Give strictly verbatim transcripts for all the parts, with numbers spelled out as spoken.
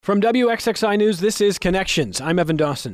From W X X I News, this is Connections. I'm Evan Dawson.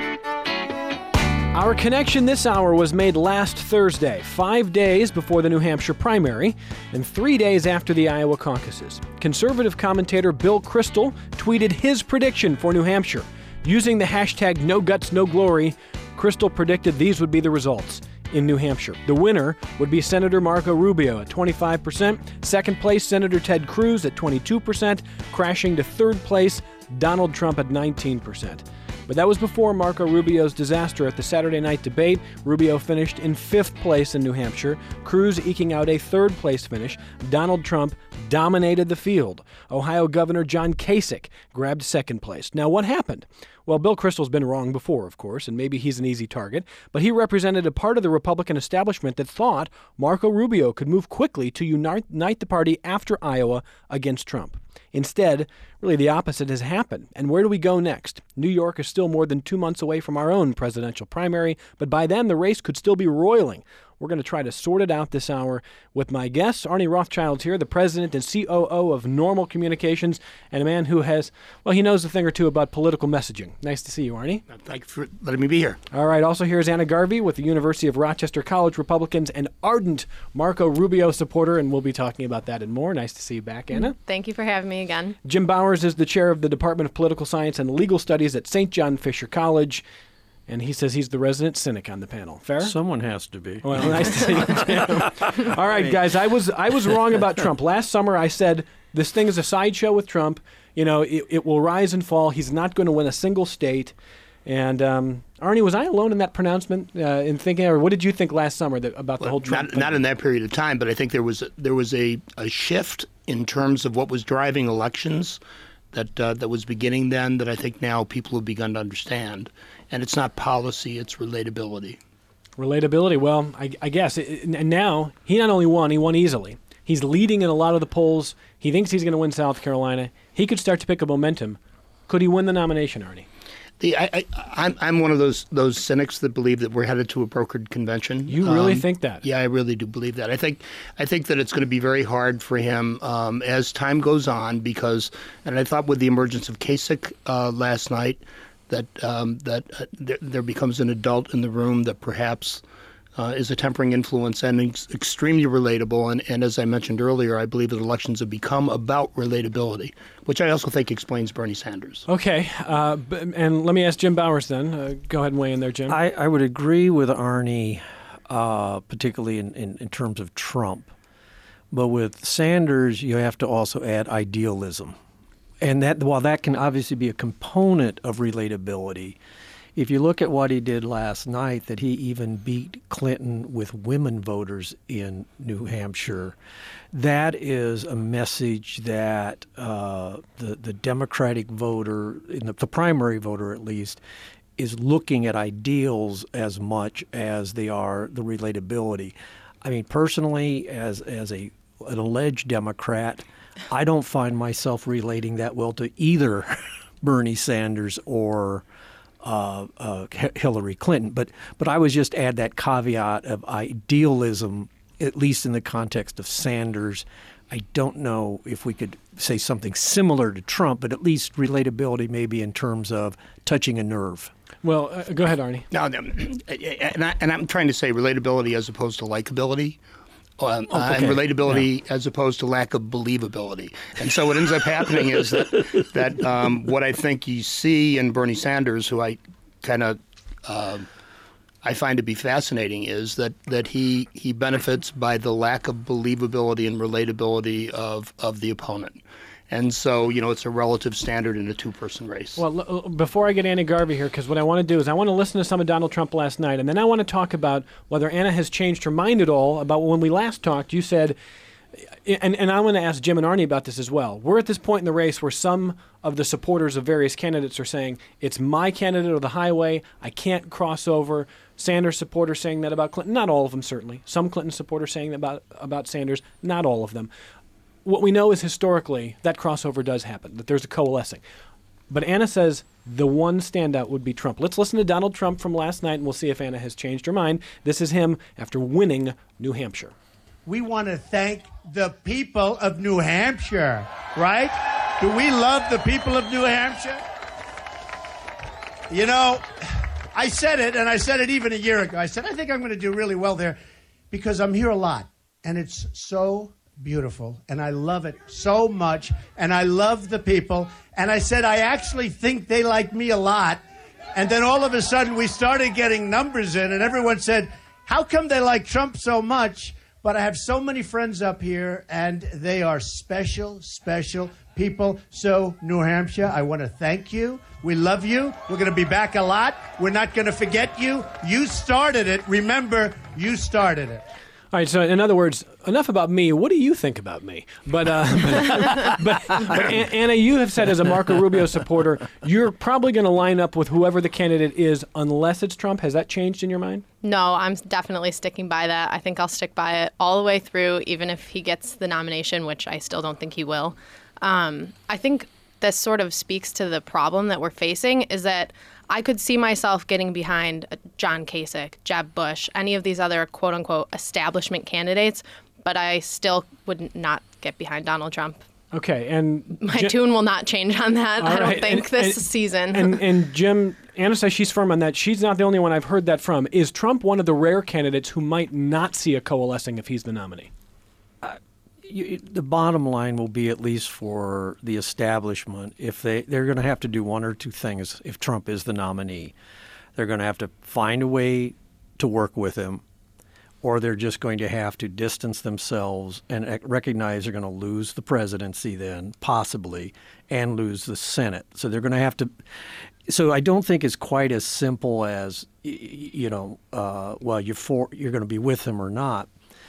Our connection this hour was made last Thursday, five days before the New Hampshire primary and three days after the Iowa caucuses. Conservative commentator Bill Kristol tweeted his prediction for New Hampshire. Using the hashtag No Guts, No Glory, Kristol predicted these would be the results in New Hampshire. The winner would be Senator Marco Rubio at twenty-five percent. Second place, Senator Ted Cruz at twenty-two percent. Crashing to third place, Donald Trump at nineteen percent. But that was before Marco Rubio's disaster at the Saturday night debate. Rubio finished in fifth place in New Hampshire, Cruz eking out a third place finish. Donald Trump dominated the field. Ohio Governor John Kasich grabbed second place. Now, what happened? Well, Bill Kristol's been wrong before, of course, and maybe he's an easy target, but he represented a part of the Republican establishment that thought Marco Rubio could move quickly to unite the party after Iowa against Trump. Instead, really the opposite has happened. And where do we go next? New York is still more than two months away from our own presidential primary, but by then the race could still be roiling. We're going to try to sort it out this hour with my guests. Arnie Rothschild's here, the president and C O O of Normal Communications, and a man who has, well, he knows a thing or two about political messaging. Nice to see you, Arnie. Thanks for letting me be here. All right. Also here is Anna Garvey with the University of Rochester College Republicans, an ardent Marco Rubio supporter, and we'll be talking about that and more. Nice to see you back, Anna. Thank you for having me again. Jim Bowers is the chair of the Department of Political Science and Legal Studies at Saint John Fisher College. And he says he's the resident cynic on the panel. Fair? Someone has to be. Well, nice to see you, Jim. All right, guys, I was I was wrong about Trump. Last summer I said this thing is a sideshow with Trump. You know, it, it will rise and fall. He's not going to win a single state. And um, Arnie, was I alone in that pronouncement uh, in thinking, or what did you think last summer that, about well, the whole Trump not, thing? Not in that period of time, but I think there was a, there was a, a shift in terms of what was driving elections that uh, that was beginning then that I think now people have begun to understand. And it's not policy, it's relatability. Relatability, well, I, I guess. It, and now, he not only won, he won easily. He's leading in a lot of the polls. He thinks he's going to win South Carolina. He could start to pick up momentum. Could he win the nomination, Arnie? The, I, I, I'm, I'm one of those those cynics that believe that we're headed to a brokered convention. You really um, think that? Yeah, I really do believe that. I think I think that it's going to be very hard for him um, as time goes on because, and I thought with the emergence of Kasich uh, last night, that um, that uh, there, there becomes an adult in the room that perhaps uh, is a tempering influence and ex- extremely relatable. And, and as I mentioned earlier, I believe that elections have become about relatability, which I also think explains Bernie Sanders. Okay. Uh, b- and let me ask Jim Bowers then. Uh, go ahead and weigh in there, Jim. I, I would agree with Arnie, uh, particularly in, in, in terms of Trump. But with Sanders, you have to also add idealism. And that, while that can obviously be a component of relatability, if you look at what he did last night, that he even beat Clinton with women voters in New Hampshire, that is a message that uh, the, the Democratic voter, in the, the primary voter at least, is looking at ideals as much as they are the relatability. I mean, personally, as as a an alleged Democrat, I don't find myself relating that well to either Bernie Sanders or uh, uh, Hillary Clinton. But but I would just add that caveat of idealism, at least in the context of Sanders. I don't know if we could say something similar to Trump, but at least relatability maybe in terms of touching a nerve. Well, uh, go ahead, Arnie. No, and, I, and I'm trying to say relatability as opposed to likability. Um, oh, okay. uh, and relatability yeah. as opposed to lack of believability. And so what ends up happening is that that um, what I think you see in Bernie Sanders, who I kind of uh, I find to be fascinating, is that that he he benefits by the lack of believability and relatability of, of the opponent. And so, you know, it's a relative standard in a two-person race. Well, l- before I get Anna Garvey here, because what I want to do is I want to listen to some of Donald Trump last night, and then I want to talk about whether Anna has changed her mind at all about when we last talked. You said, and, and I want to ask Jim and Arnie about this as well. We're at this point in the race where some of the supporters of various candidates are saying, it's my candidate or the highway, I can't cross over. Sanders supporters saying that about Clinton. Not all of them, certainly. Some Clinton supporters saying that about, about Sanders. Not all of them. What we know is historically that crossover does happen, that there's a coalescing. But Anna says the one standout would be Trump. Let's listen to Donald Trump from last night, and we'll see if Anna has changed her mind. This is him after winning New Hampshire. We want to thank the people of New Hampshire, right? Do we love the people of New Hampshire? You know, I said it, and I said it even a year ago. I said, I think I'm going to do really well there because I'm here a lot, and it's so beautiful, and I love it so much, and I love the people. And I said, I actually think they like me a lot. And then all of a sudden, we started getting numbers in, and everyone said, how come they like Trump so much? But I have so many friends up here, and they are special, special people. So, New Hampshire, I want to thank you. We love you. We're going to be back a lot. We're not going to forget you. You started it. Remember, you started it. All right, so in other words, enough about me. What do you think about me? But, uh, but, but, but Anna, you have said as a Marco Rubio supporter, you're probably going to line up with whoever the candidate is unless it's Trump. Has that changed in your mind? No, I'm definitely sticking by that. I think I'll stick by it all the way through, even if he gets the nomination, which I still don't think he will. Um, I think this sort of speaks to the problem that we're facing is that I could see myself getting behind John Kasich, Jeb Bush, any of these other quote-unquote establishment candidates, but I still would not get behind Donald Trump. Okay, and My Jim, tune will not change on that, I don't right, think, and, this and, season. And, and Jim, Anna says she's firm on that. She's not the only one I've heard that from. Is Trump one of the rare candidates who might not see a coalescing if he's the nominee? You, the bottom line will be, at least for the establishment, if they, they're going to have to do one or two things if Trump is the nominee. They're going to have to find a way to work with him, or they're just going to have to distance themselves and recognize they're going to lose the presidency then, possibly, and lose the Senate. So they're going to have to – so I don't think it's quite as simple as, you know, uh, well, you're, for, you're going to be with him or not.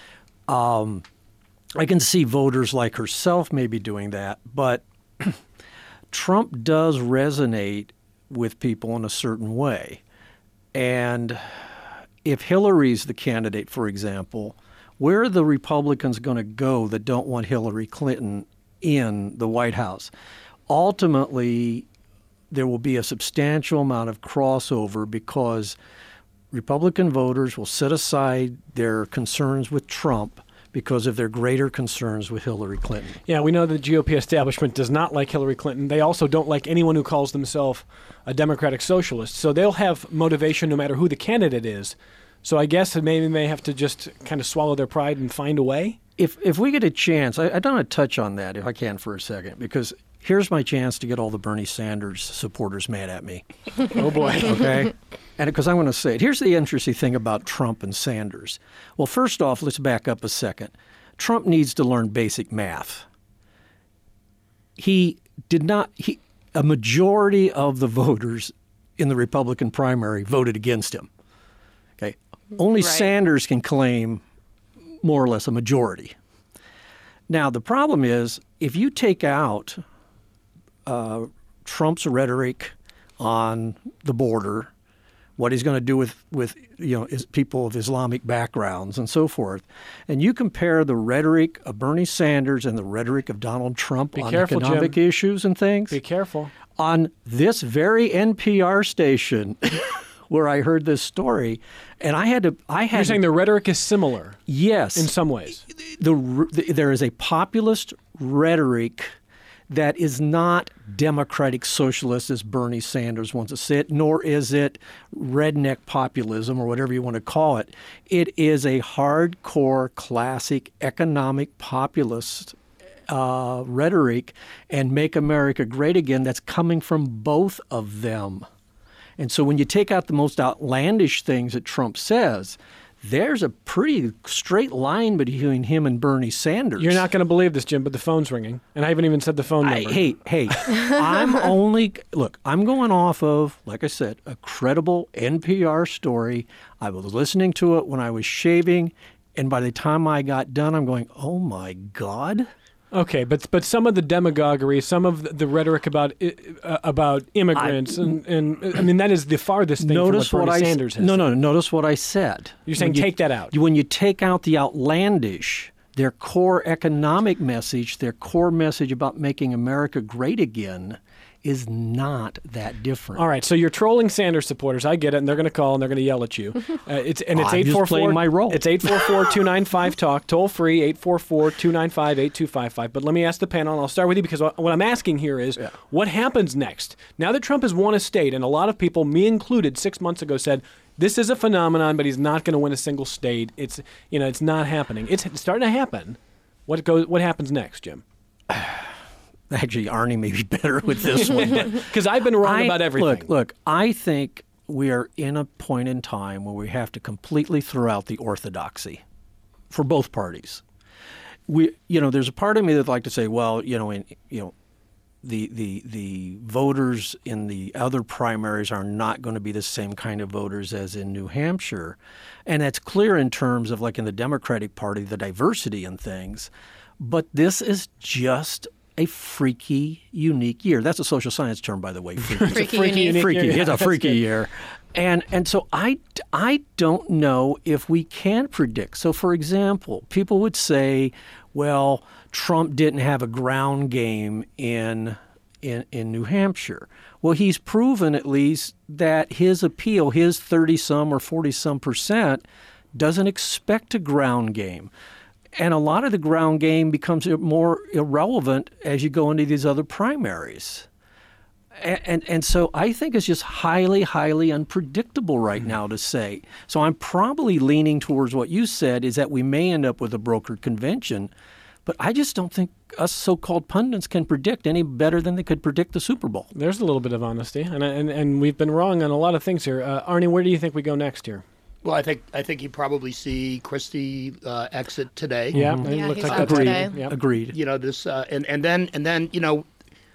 Um I can see voters like herself maybe doing that, but Trump does resonate with people in a certain way. And if Hillary's the candidate, for example, where are the Republicans going to go that don't want Hillary Clinton in the White House? Ultimately, there will be a substantial amount of crossover because Republican voters will set aside their concerns with Trump because of their greater concerns with Hillary Clinton. Yeah, we know the G O P establishment does not like Hillary Clinton. They also don't like anyone who calls themselves a democratic socialist. So they'll have motivation no matter who the candidate is. So I guess maybe they have to just kind of swallow their pride and find a way. If if we get a chance, I, I don't want to touch on that if I can for a second, because here's my chance to get all the Bernie Sanders supporters mad at me. Oh, boy. Okay? And because I'm going to say it. Here's the interesting thing about Trump and Sanders. Well, first off, let's back up a second. Trump needs to learn basic math. He did not he, – a majority of the voters in the Republican primary voted against him. Okay? Only Right. Sanders can claim more or less a majority. Now, the problem is if you take out uh, Trump's rhetoric on the border, what he's going to do with, with you know, is people of Islamic backgrounds and so forth, and you compare the rhetoric of Bernie Sanders and the rhetoric of Donald Trump Be on careful, economic Jim. issues and things, Be careful. on this very N P R station where I heard this story, and I had to – I had You're to, saying the rhetoric is similar yes, in some ways. the, the there is a populist rhetoric that is not democratic socialist as Bernie Sanders wants to say it, nor is it redneck populism or whatever you want to call it. It is a hardcore, classic economic populist uh, rhetoric and make America great again that's coming from both of them. And so when you take out the most outlandish things that Trump says, there's a pretty straight line between him and Bernie Sanders. You're not going to believe this, Jim, but the phone's ringing. And I haven't even said the phone I, number. hey, hey, I'm only, look, I'm going off of, like I said, a credible N P R story. I was listening to it when I was shaving, and by the time I got done, I'm going, oh my God. Okay, but but some of the demagoguery, some of the, the rhetoric about uh, about immigrants, I, and, and I mean, that is the farthest thing notice from what Bernie what I, Sanders has No, said. no, no, notice what I said. You're saying When you- take that out. When you take out the outlandish, their core economic message, their core message about making America great again is not that different. All right, so you're trolling Sanders supporters. I get it, and they're going to call and they're going to yell at you. Uh, it's and it's I'm eight just four four. playing my role. It's eight four four, two nine five talk, toll free eight four four, two nine five, eight two five five. But let me ask the panel, and I'll start with you because what what I'm asking here is, Yeah. what happens next? Now that Trump has won a state, and a lot of people, me included, six months ago said this is a phenomenon, but he's not going to win a single state. It's you know it's not happening. It's starting to happen. What goes? What happens next, Jim? Actually, Arnie may be better with this one. Because I've been wrong I- about everything. Look, look, I think we are in a point in time where we have to completely throw out the orthodoxy for both parties. We, you know, there's a part of me that'd like to say, well, you know, in, you know, the the the voters in the other primaries are not going to be the same kind of voters as in New Hampshire, and that's clear in terms of like in the Democratic Party, the diversity in things. But this is just a freaky, unique year. That's a social science term, by the way. Freaky. Freaky, freaky, unique. unique freaky. year. Yeah, It's a that's freaky good. year. And and so I, I don't know if we can predict. So, for example, people would say, well, Trump didn't have a ground game in in, in New Hampshire. Well, he's proven at least that his appeal, his thirty-some or forty-some percent, doesn't expect a ground game. And a lot of the ground game becomes more irrelevant as you go into these other primaries. And, and and so I think it's just highly, highly unpredictable right now to say. So I'm probably leaning towards what you said, is that we may end up with a brokered convention. But I just don't think us so-called pundits can predict any better than they could predict the Super Bowl. There's a little bit of honesty, and and, and we've been wrong on a lot of things here. Uh, Arnie, where do you think we go next here? Well, I think I think you probably see Christie uh, exit today. Yeah, Mhm. it Yeah, looks he's like out that's Agreed. today. Yep. Agreed. You know this, uh, and and then and then you know,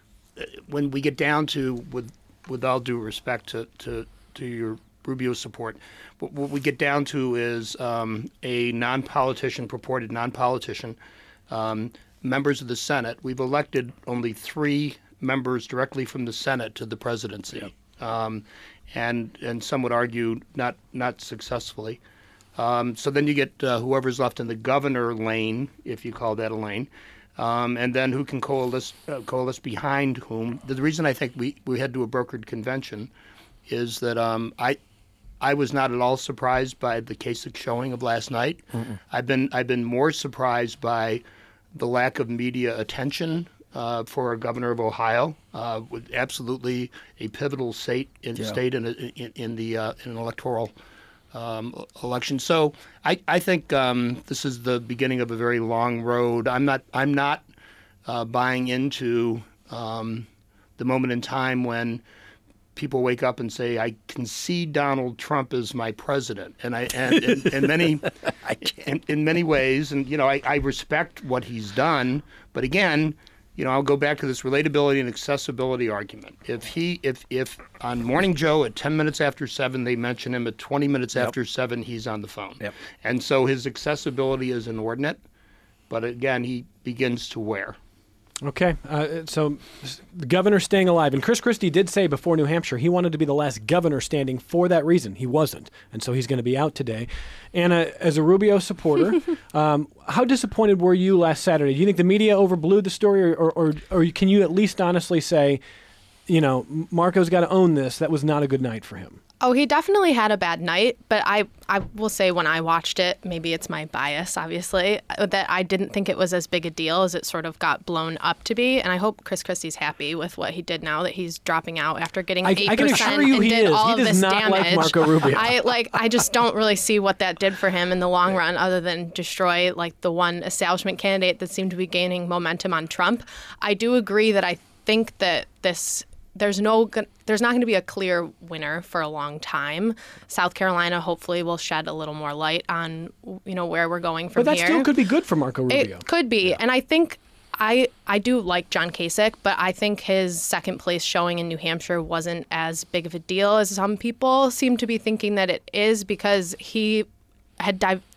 when we get down to with with all due respect to to, to your Rubio support, what, what we get down to is um, a non-politician, purported non-politician, um, members of the Senate. We've elected only three members directly from the Senate to the presidency. Um, and and some would argue not not successfully. Um, so then you get uh, whoever's left in the governor lane, if you call that a lane, um, and then who can coalesce uh, coalesce behind whom. The reason I think we, we head to a brokered convention is that um, I I was not at all surprised by the Kasich showing of last night. Mm-mm. I've been I've been more surprised by the lack of media attention Uh, for a governor of Ohio, uh, with absolutely a pivotal state in Yeah. state in, in, in the uh, in an electoral um, election. So I, I think um, this is the beginning of a very long road. I'm not I'm not uh, buying into um, the moment in time when people wake up and say, I can see Donald Trump as my president, and I and in, in many in, in many ways, and you know I, I respect what he's done, but again. You know, I'll go back to this relatability and accessibility argument. If he, if, if on Morning Joe at ten minutes after seven they mention him, at twenty minutes Yep. after seven he's on the phone, Yep. and so his accessibility is inordinate. But again, he begins to wear. Okay, uh, so the governor staying alive. And Chris Christie did say before New Hampshire he wanted to be the last governor standing for that reason. He wasn't, and so he's going to be out today. Anna, as a Rubio supporter, um, how disappointed were you last Saturday? Do you think the media overblew the story, or, or, or, or can you at least honestly say, you know, Marco's got to own this, that was not a good night for him? Oh, he definitely had a bad night, but I, I will say when I watched it, maybe it's my bias, obviously, that I didn't think it was as big a deal as it sort of got blown up to be. And I hope Chris Christie's happy with what he did now, that he's dropping out after getting I- eight percent I can assure you and he did is. all He of does this not damage. like Marco Rubio. I like. I just don't really see what that did for him in the long run, other than destroy like the one establishment candidate that seemed to be gaining momentum on Trump. I do agree that I think that this. There's no, there's not going to be a clear winner for a long time. South Carolina hopefully will shed a little more light on, you know, where we're going from But that here. still could be good for Marco Rubio. It could be, and I think I I do like John Kasich, but I think his second place showing in New Hampshire wasn't as big of a deal as some people seem to be thinking that it is, because he had di-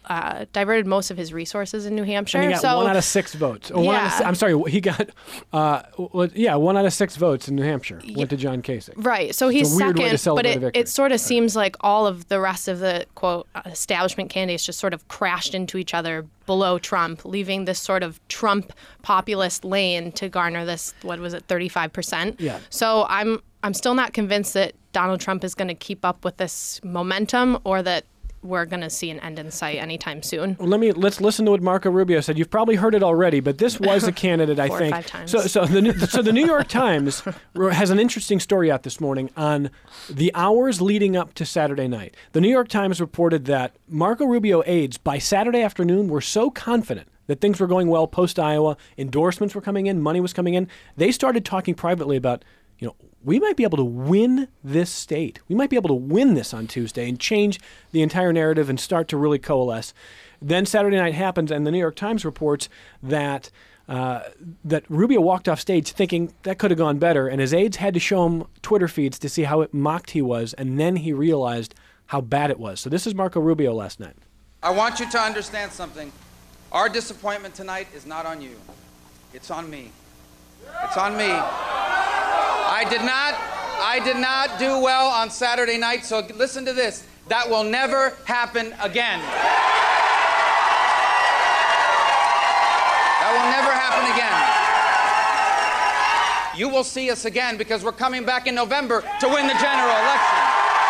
uh, diverted most of his resources in New Hampshire. And he got so, one out of six votes. Or one out of, Yeah. si- I'm sorry, he got, uh, well, yeah, one out of six votes in New Hampshire went to John Kasich. Right, so he's It's a weird way to second, but celebrate a it, victory. it sort of seems like all of the rest of the, quote, establishment candidates just sort of crashed into each other below Trump, leaving this sort of Trump populist lane to garner this, what was it, thirty-five percent? Yeah. So I'm I'm still not convinced that Donald Trump is going to keep up with this momentum or that we're going to see an end in sight anytime soon. Well, let me let's listen to what Marco Rubio said. You've probably heard it already, but this was a candidate, I Four or think. five times. So, so the New- so the New York Times has an interesting story out this morning on the hours leading up to Saturday night. The New York Times reported that Marco Rubio aides by Saturday afternoon were so confident that things were going well post Iowa, endorsements were coming in, money was coming in. They started talking privately about, you know, we might be able to win this state. We might be able to win this on Tuesday and change the entire narrative and start to really coalesce. Then Saturday night happens, and the New York Times reports that uh, that Rubio walked off stage thinking that could have gone better, and his aides had to show him Twitter feeds to see how mocked he was, and then he realized how bad it was. So this is Marco Rubio last night. I want you to understand something. Our disappointment tonight is not on you. It's on me. It's on me. I did not, I did not do well on Saturday night, so listen to this. That will never happen again. That will never happen again. You will see us again because we're coming back in November to win the general election.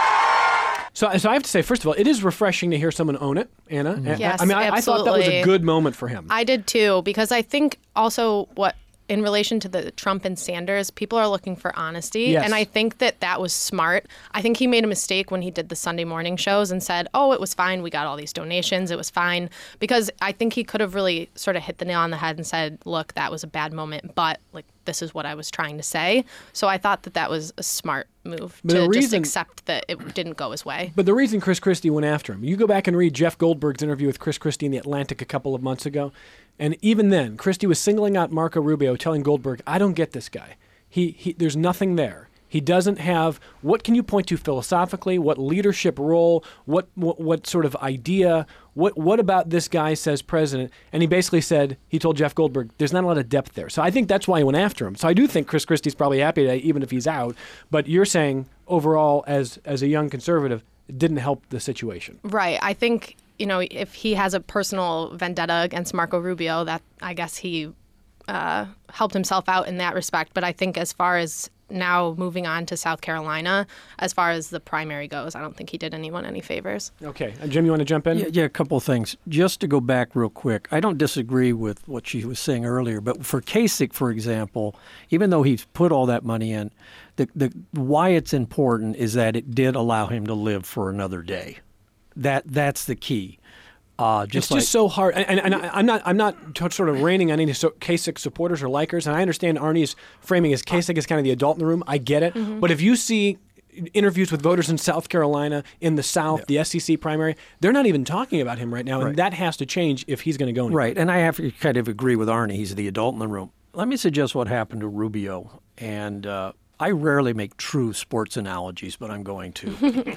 So, so I have to say, first of all, it is refreshing to hear someone own it, Anna. And Yes, I mean, I, I thought that was a absolutely. good moment for him. I did too, because I think also what, in relation to the Trump and Sanders, people are looking for honesty. Yes. And I think that that was smart. I think he made a mistake when he did the Sunday morning shows and said, oh, it was fine. We got all these donations. It was fine. Because I think he could have really sort of hit the nail on the head and said, look, that was a bad moment, but like, this is what I was trying to say. So I thought that that was a smart move But the to just reason- accept that it didn't go his way. But the reason Chris Christie went after him, you go back and read Jeff Goldberg's interview with Chris Christie in The Atlantic a couple of months ago, and even then, Christie was singling out Marco Rubio, telling Goldberg, I don't get this guy. He, he, there's nothing there. He doesn't have, what can you point to philosophically? What leadership role? What, what what sort of idea? What what about this guy says president? And he basically said, he told Jeff Goldberg, there's not a lot of depth there. So I think that's why he went after him. So I do think Chris Christie's probably happy today, even if he's out. But you're saying, overall, as as a young conservative, it didn't help the situation. Right. I think, you know, if he has a personal vendetta against Marco Rubio, that I guess he uh, helped himself out in that respect. But I think as far as now moving on to South Carolina, as far as the primary goes, I don't think he did anyone any favors. Okay. And Jim, you want to jump in? Yeah, yeah, a couple of things. Just to go back real quick, I don't disagree with what she was saying earlier, but for Kasich, for example, even though he's put all that money in, the, the why it's important is that it did allow him to live for another day. That that's the key. Uh, just It's like, just so hard, and, and, and I- I'm not. I'm not t- sort of raining on any so- Kasich supporters or likers, and I understand Arnie's framing as Kasich is kind of the adult in the room. I get it, but if you see interviews with voters in South Carolina, in the South, the S E C primary, they're not even talking about him right now, and Right. that has to change if he's going to go anywhere. Right, and I have to kind of agree with Arnie. He's the adult in the room. Let me suggest what happened to Rubio, and uh, I rarely make true sports analogies, but I'm going to.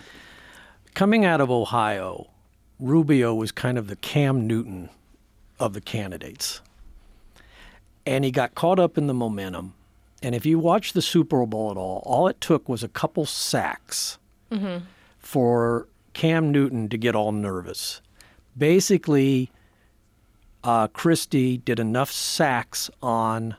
Coming out of Ohio, Rubio was kind of the Cam Newton of the candidates. And he got caught up in the momentum. And if you watch the Super Bowl at all, all it took was a couple sacks for Cam Newton to get all nervous. Basically, uh, Christie did enough sacks on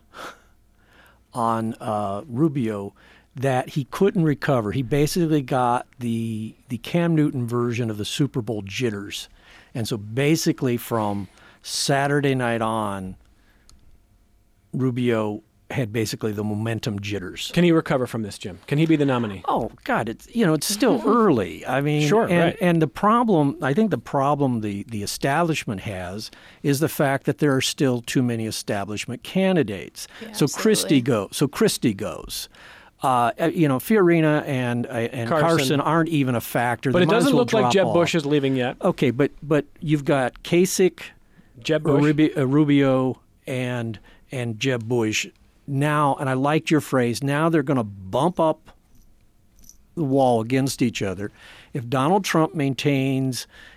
on uh, Rubio that he couldn't recover. He basically got the the Cam Newton version of the Super Bowl jitters. And so basically from Saturday night on, Rubio had basically the momentum jitters. Can he recover from this, Jim? Can he be the nominee? Oh God, it's you know it's still early. I mean, Sure, and, right. and the problem, I think the problem the the establishment has is the fact that there are still too many establishment candidates. Yeah, so absolutely. Christie goes. So Christie goes. Uh, you know, Fiorina and uh, and Carson. Carson. aren't even a factor. But They it might as doesn't well look like drop Jeb off. Bush is leaving yet. Okay, but but you've got Kasich, Jeb Bush. Rubio, uh, Rubio and and Jeb Bush now, and I liked your phrase. Now they're going to bump up the wall against each other. If Donald Trump maintains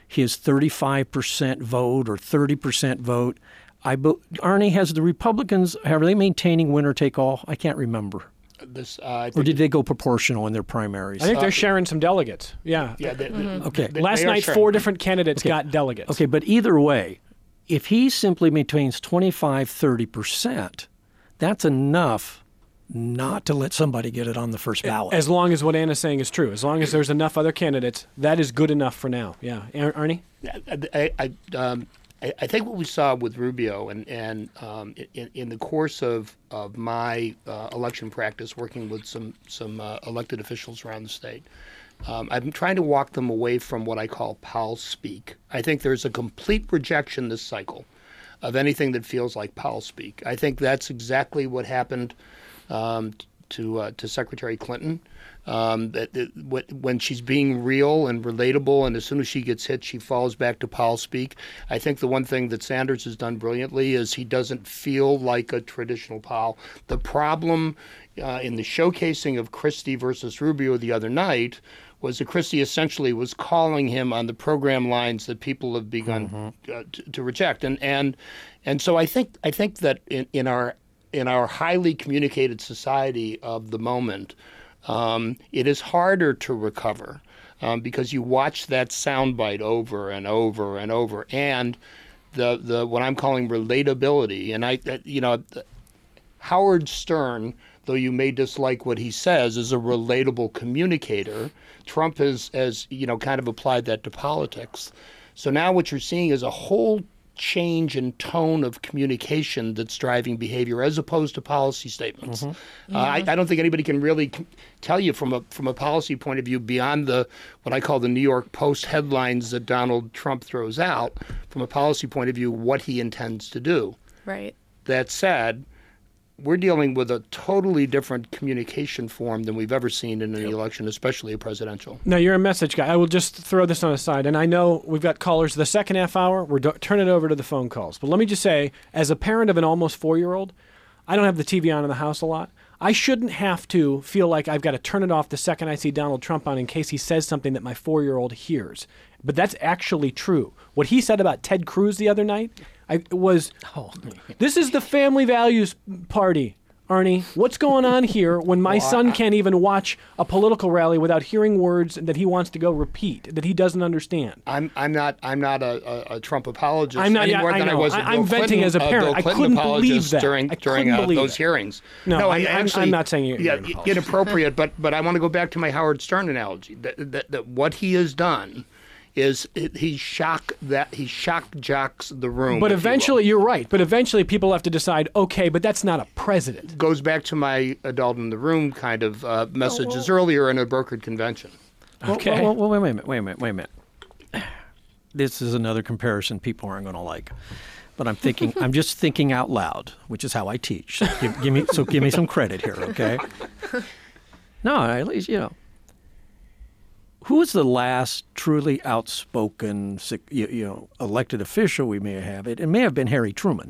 his thirty-five percent vote or thirty percent vote. I Arnie, has the Republicans, are they maintaining winner take all? I can't remember. This, uh, or did they go proportional in their primaries? I think they're Uh, sharing some delegates. Yeah. Yeah. They, Mm-hmm. Okay. they- Last they are night, sharing. four different candidates Okay. got delegates. Okay, but either way, if he simply maintains twenty-five, thirty percent, that's enough not to let somebody get it on the first ballot. As long as what Anna's saying is true. As long as there's enough other candidates, that is good enough for now. Yeah. Ar- Arnie? I, I, um, I, I think what we saw with Rubio and, and um, in, in the course of, of my uh, election practice, working with some, some uh, elected officials around the state, um, I'm trying to walk them away from what I call Powell speak. I think there's a complete rejection this cycle of anything that feels like Powell speak. I think that's exactly what happened um, to uh, to Secretary Clinton. Um, that, that when she's being real and relatable, and as soon as she gets hit, she falls back to Powell speak. I think the one thing that Sanders has done brilliantly is he doesn't feel like a traditional Powell. The problem uh, in the showcasing of Christie versus Rubio the other night was that Christie essentially was calling him on the program lines that people have begun mm-hmm. uh, to, to reject, and and and so I think I think that in, in our in our highly communicated society of the moment, um, it is harder to recover um, because you watch that soundbite over and over and over, and the the what I'm calling relatability. And I, you know, Howard Stern, though you may dislike what he says, is a relatable communicator. Trump has, has you know, kind of applied that to politics. So now what you're seeing is a whole change in tone of communication that's driving behavior as opposed to policy statements. Mm-hmm. Uh, yeah. I, I don't think anybody can really c- tell you from a from a policy point of view beyond the what I call the New York Post headlines that Donald Trump throws out, from a policy point of view, what he intends to do. Right. That said, we're dealing with a totally different communication form than we've ever seen in an election, especially a presidential. Now, you're a message guy. I will just throw this on the side. And I know we've got callers the second half hour. We're do- turning it over to the phone calls. But let me just say, as a parent of an almost four-year-old, I don't have the T V on in the house a lot. I shouldn't have to feel like I've got to turn it off the second I see Donald Trump on in case he says something that my four-year-old hears. But that's actually true. What he said about Ted Cruz the other night I, was, oh, this is the family values party, Arnie. What's going on here when my well, son I, can't even watch a political rally without hearing words that he wants to go repeat, that he doesn't understand? I'm I'm not I'm not a, a, a Trump apologist I'm not, any more I, I than know. I was a I, I'm Bill venting Clinton, as a parent. Uh, Bill I couldn't believe that. during I during uh, those that. hearings. No, no I, I actually, I'm not saying you're yeah, inappropriate, but but I want to go back to my Howard Stern analogy. That, that that what he has done is he shock that he shock jocks the room. But eventually, you you're right. But eventually, people have to decide. Okay, but that's not a president. Goes back to my adult in the room kind of uh, messages oh, well, earlier in a brokered convention. Okay. Well, well, well, wait a minute. Wait a minute. Wait a minute. This is another comparison people aren't going to like. But I'm thinking. I'm just thinking out loud, which is how I teach. So give, give me so give me some credit here, okay? No, at least you know. Who was the last truly outspoken, you, you know, elected official we may have? It, it may have been Harry Truman.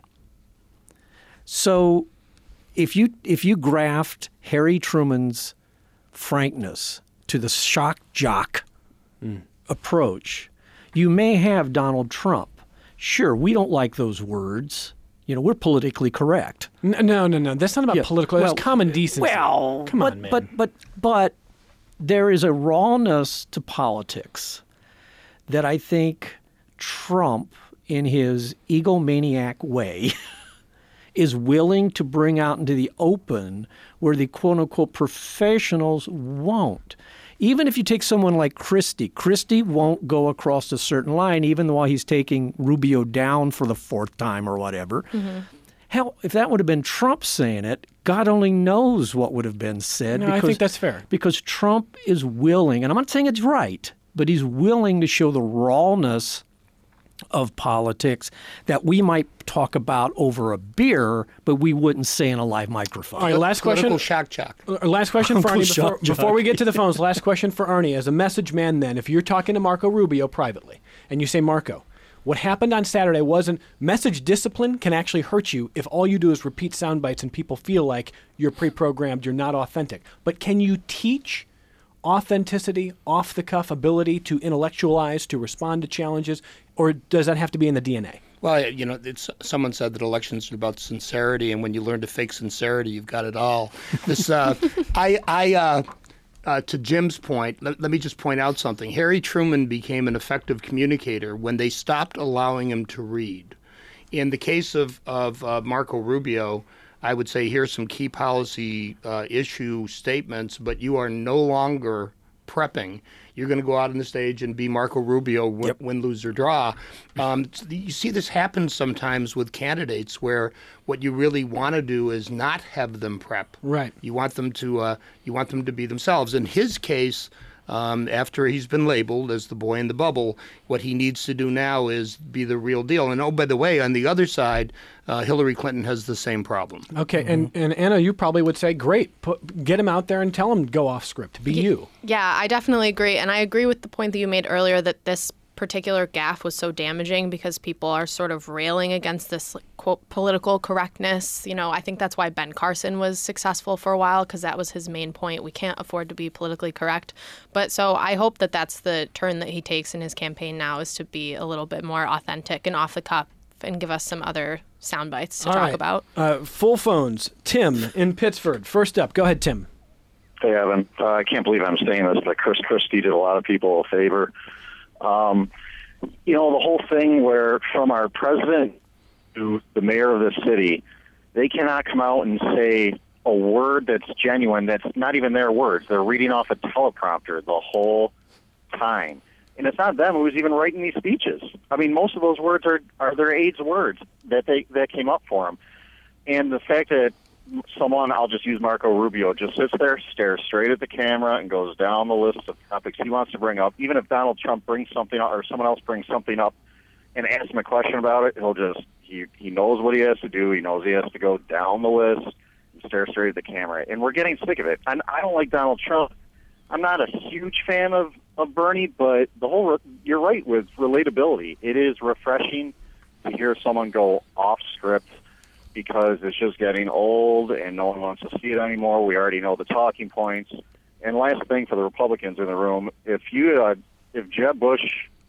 So, if you if you graft Harry Truman's frankness to the shock jock mm. approach, you may have Donald Trump. Sure, we don't like those words. You know, we're politically correct. No, no, no. no. That's not about yeah, political. That's well, common decency. Well, come but, on, man. But but but. There is a rawness to politics that I think Trump, in his egomaniac way, is willing to bring out into the open where the quote-unquote professionals won't. Even if you take someone like Christie, Christie won't go across a certain line even while he's taking Rubio down for the fourth time or whatever. Mm-hmm. Hell, if that would have been Trump saying it, God only knows what would have been said. No, because, I think that's fair. Because Trump is willing, and I'm not saying it's right, but he's willing to show the rawness of politics that we might talk about over a beer, but we wouldn't say in a live microphone. All right, last question. Political shock jock. Last question for Arnie before, before we get to the phones. Last question for Arnie. As a message man then, if you're talking to Marco Rubio privately, and you say, Marco, what happened on Saturday wasn't message discipline can actually hurt you if all you do is repeat sound bites and people feel like you're pre-programmed, you're not authentic. But can you teach authenticity, off-the-cuff ability to intellectualize, to respond to challenges, or does that have to be in the D N A? Well, you know, it's, someone said that elections are about sincerity, and when you learn to fake sincerity, you've got it all. This, uh, I, I, uh, uh, to Jim's point, let, let me just point out something. Harry Truman became an effective communicator when they stopped allowing him to read. In the case of of uh, Marco Rubio, I would say here's some key policy uh, issue statements, but you are no longer prepping. You're going to go out on the stage and be Marco Rubio, win, yep. win lose, or draw. Um, you see this happen sometimes with candidates where what you really want to do is not have them prep. Right. You want them to uh, you want them to be themselves. In his case, um, after he's been labeled as the boy in the bubble, what he needs to do now is be the real deal. And oh, by the way, on the other side, uh, Hillary Clinton has the same problem. Okay, mm-hmm. and, and Anna, you probably would say, great, put, get him out there and tell him to go off script, be y- you. Yeah, I definitely agree. And I agree with the point that you made earlier that this particular gaffe was so damaging because people are sort of railing against this, quote, political correctness. You know, I think that's why Ben Carson was successful for a while, because that was his main point. We can't afford to be politically correct. But so I hope that that's the turn that he takes in his campaign now, is to be a little bit more authentic and off the cuff and give us some other sound bites to All talk right. about. Uh, full phones. Tim in Pittsford. First up. Go ahead, Tim. Hey, Evan. Uh, I can't believe I'm saying this, but Chris Christie did a lot of people a favor. Um, you know, the whole thing where from our president to the mayor of the city, they cannot come out and say a word that's genuine, that's not even their words. They're reading off a teleprompter the whole time. And it's not them who's even writing these speeches. I mean, most of those words are, are their aides' words that they that came up for them. And the fact that someone, I'll just use Marco Rubio, just sits there, stares straight at the camera, and goes down the list of topics he wants to bring up. Even if Donald Trump brings something up or someone else brings something up and asks him a question about it, he'll just, he, he knows what he has to do. He knows he has to go down the list and stare straight at the camera. And we're getting sick of it. And I don't like Donald Trump. I'm not a huge fan of, of Bernie, but the whole, you're right with relatability. It is refreshing to hear someone go off script, because it's just getting old and no one wants to see it anymore. We already know the talking points. And last thing for the Republicans in the room, if you uh, if Jeb Bush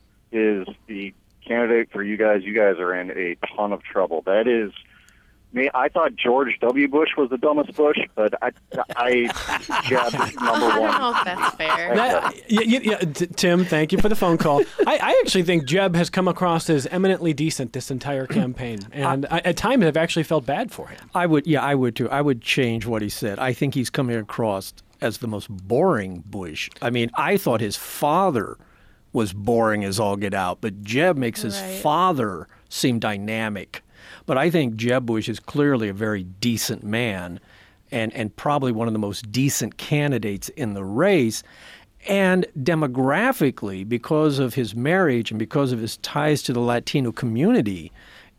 is the candidate for you guys, you guys are in a ton of trouble. That is, me. I thought George W. Bush was the dumbest Bush, but I, I Jeb number one. I don't know if that's fair. That, yeah, yeah, yeah, t- Tim, thank you for the phone call. I, I actually think Jeb has come across as eminently decent this entire campaign, and I, at times I've actually felt bad for him. I would, yeah, I would too. I would change what he said. I think he's coming across as the most boring Bush. I mean, I thought his father was boring as all get out, but Jeb makes his Right. father seem dynamic. But I think Jeb Bush is clearly a very decent man and, and probably one of the most decent candidates in the race. And demographically, because of his marriage and because of his ties to the Latino community,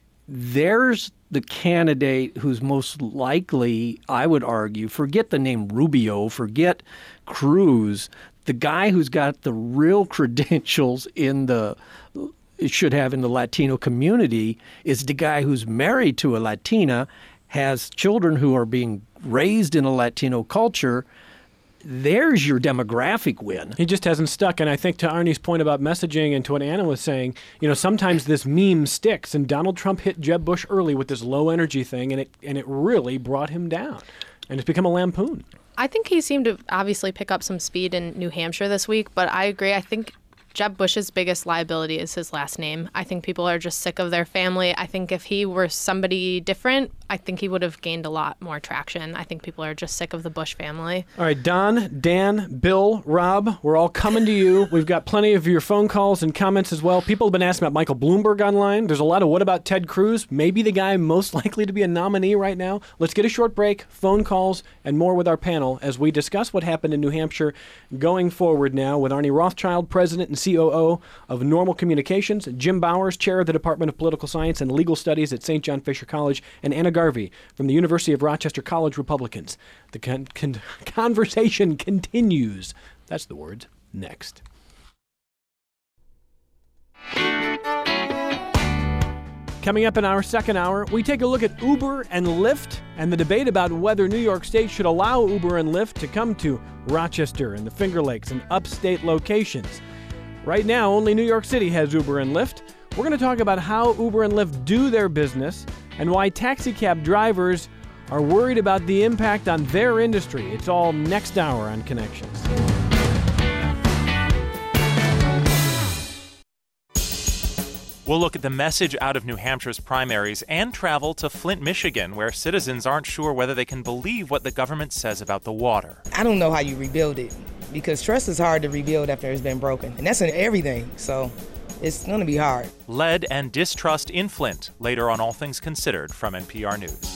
there's the candidate who's most likely, I would argue, forget the name Rubio, forget Cruz, the guy who's got the real credentials in the it should have in the Latino community is the guy who's married to a Latina, has children who are being raised in a Latino culture. There's your demographic win. He just hasn't stuck. And I think to Arnie's point about messaging and to what Anna was saying, you know, sometimes this meme sticks. And Donald Trump hit Jeb Bush early with this low energy thing, and it and it really brought him down. And it's become a lampoon. I think he seemed to obviously pick up some speed in New Hampshire this week, but I agree. I think Jeb Bush's biggest liability is his last name. I think people are just sick of their family. I think if he were somebody different, I think he would have gained a lot more traction. I think people are just sick of the Bush family. All right, Don, Dan, Bill, Rob, we're all coming to you. We've got plenty of your phone calls and comments as well. People have been asking about Michael Bloomberg online. There's a lot of what about Ted Cruz? Maybe the guy most likely to be a nominee right now. Let's get a short break, phone calls, and more with our panel as we discuss what happened in New Hampshire going forward now with Arnie Rothschild, President and C O O of Normal Communications, Jim Bowers, Chair of the Department of Political Science and Legal Studies at Saint John Fisher College, and Anna Garvey from the University of Rochester College Republicans. The con- con- conversation continues. That's the word. Next. Coming up in our second hour, we take a look at Uber and Lyft and the debate about whether New York State should allow Uber and Lyft to come to Rochester and the Finger Lakes and upstate locations. Right now, only New York City has Uber and Lyft. We're going to talk about how Uber and Lyft do their business and why taxi cab drivers are worried about the impact on their industry. It's all next hour on Connections. We'll look at the message out of New Hampshire's primaries and travel to Flint, Michigan, where citizens aren't sure whether they can believe what the government says about the water. I don't know how you rebuild it, because trust is hard to rebuild after it's been broken. And that's in everything, so it's going to be hard. Lead and distrust in Flint, later on All Things Considered from N P R News.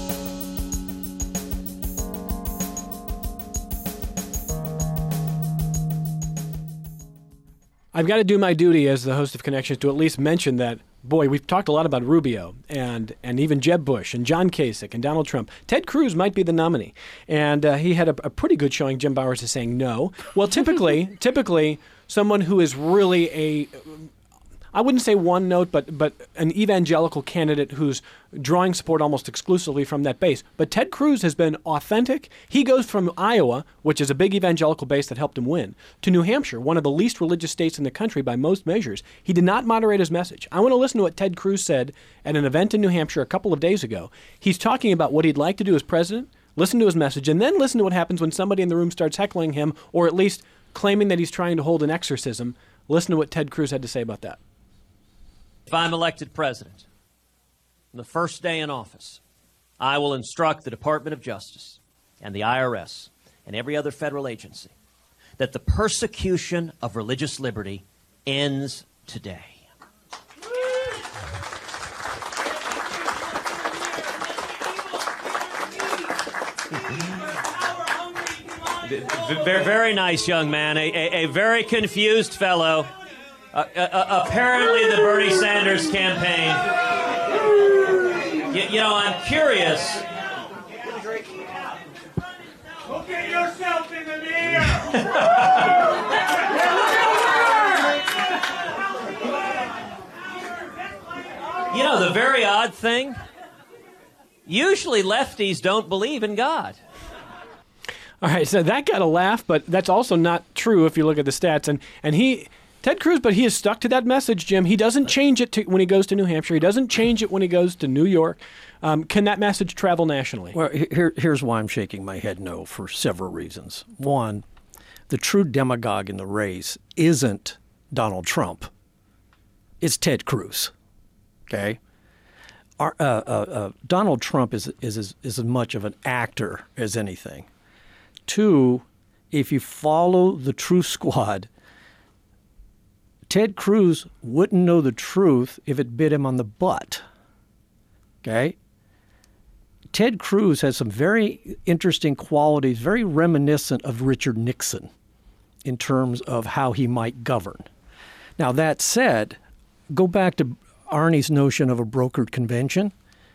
I've got to do my duty as the host of Connections to at least mention that, boy, we've talked a lot about Rubio and and even Jeb Bush and John Kasich and Donald Trump. Ted Cruz might be the nominee. And uh, he had a, a pretty good showing. Jim Bowers is saying no. Well, typically, typically, someone who is really a, I wouldn't say one note, but but an evangelical candidate who's drawing support almost exclusively from that base. But Ted Cruz has been authentic. He goes from Iowa, which is a big evangelical base that helped him win, to New Hampshire, one of the least religious states in the country by most measures. He did not moderate his message. I want to listen to what Ted Cruz said at an event in New Hampshire a couple of days ago. He's talking about what he'd like to do as president, listen to his message, and then listen to what happens when somebody in the room starts heckling him or at least claiming that he's trying to hold an exorcism. Listen to what Ted Cruz had to say about that. If I'm elected president, on the first day in office, I will instruct the Department of Justice and the I R S and every other federal agency that the persecution of religious liberty ends today. Very, very nice young man, a, a, a very confused fellow. Uh, uh, apparently the Bernie Sanders campaign. You, you know, I'm curious. Look at yourself in the mirror. You know, the very odd thing, usually lefties don't believe in God. All right, so that got a laugh, but that's also not true if you look at the stats. And, and he... Ted Cruz, but he has stuck to that message, Jim. He doesn't change it to, when he goes to New Hampshire. He doesn't change it when he goes to New York. Um, can that message travel nationally? Well, here, here's why I'm shaking my head no for several reasons. One, the true demagogue in the race isn't Donald Trump. It's Ted Cruz. Okay? Our, uh, uh, uh, Donald Trump is, is, is, is as much of an actor as anything. Two, if you follow the Truth Squad, Ted Cruz wouldn't know the truth if it bit him on the butt. Okay? Ted Cruz has some very interesting qualities, very reminiscent of Richard Nixon in terms of how he might govern. Now, that said, go back to Arnie's notion of a brokered convention.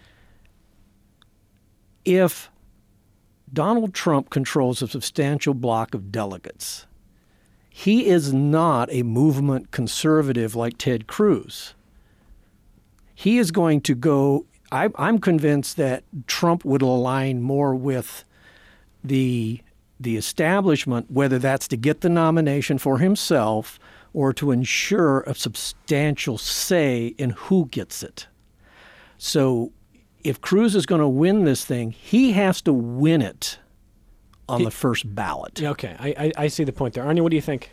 If Donald Trump controls a substantial block of delegates, he is not a movement conservative like Ted Cruz. He is going to go, I, I'm convinced that Trump would align more with the, the establishment, whether that's to get the nomination for himself or to ensure a substantial say in who gets it. So if Cruz is going to win this thing, he has to win it on the first ballot. Okay, I, I, I see the point there. Arnie, what do you think?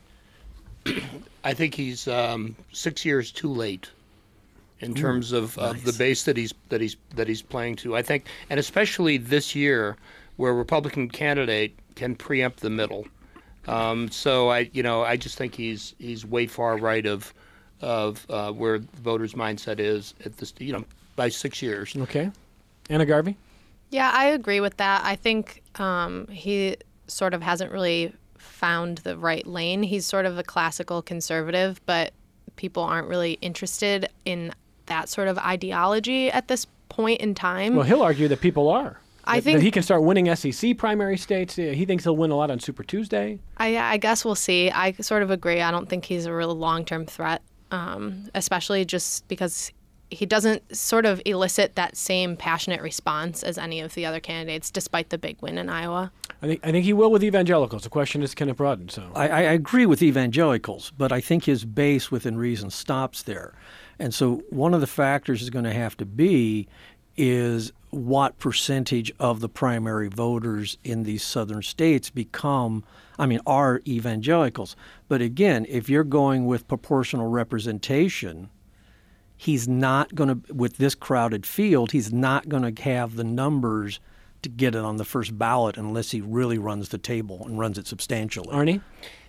I think he's um, six years too late in terms of, nice. of the base that he's that he's that he's playing to. I think, and especially this year, where a Republican candidate can preempt the middle. Um, so I, you know, I just think he's he's way far right of of uh, where the voters' mindset is at this, you know, by six years. Okay, Anna Garvey. Yeah, I agree with that. I think um, he sort of hasn't really found the right lane. He's sort of a classical conservative, but people aren't really interested in that sort of ideology at this point in time. Well, he'll argue that people are. I that, think that he can start winning S E C primary states. He thinks he'll win a lot on Super Tuesday. I, I guess we'll see. I sort of agree. I don't think he's a real long-term threat, um, especially just because he doesn't sort of elicit that same passionate response as any of the other candidates, despite the big win in Iowa. I think I think he will with evangelicals. The question is, can it broaden? So I, I agree with evangelicals, but I think his base within reason stops there. And so one of the factors is going to have to be is what percentage of the primary voters in these southern states become, I mean, are evangelicals. But again, if you're going with proportional representation, he's not going to, with this crowded field, he's not going to have the numbers to get it on the first ballot unless he really runs the table and runs it substantially. Arnie?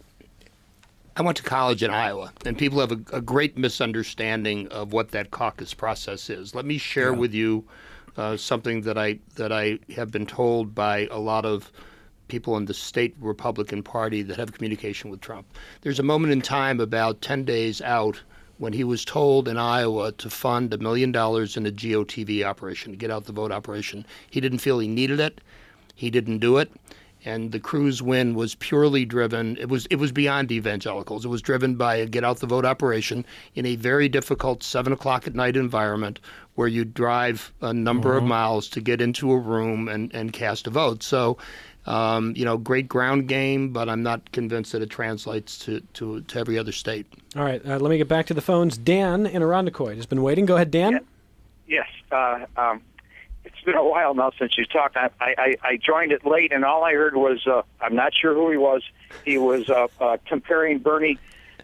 I went to college in Iowa, and people have a, a great misunderstanding of what that caucus process is. Let me share Yeah. with you uh, something that I that I have been told by a lot of people in the state Republican Party that have communication with Trump. There's a moment in time about ten days out when he was told in Iowa to fund a million dollars in a G O T V operation, to get out the vote operation. He didn't feel he needed it. He didn't do it. And the Cruz win was purely driven, it was it was beyond evangelicals. It was driven by a get out the vote operation in a very difficult seven o'clock at night environment where you drive a number Mm-hmm. of miles to get into a room and, and cast a vote. So, um, you know, great ground game, but I'm not convinced that it translates to, to, to every other state. All right, uh, let me get back to the phones. Dan in Irondequoit has been waiting. Go ahead, Dan. Yes. Uh, um, it's been a while now since you talked. I, I, I joined it late, and all I heard was, uh, I'm not sure who he was. He was uh, uh, comparing Bernie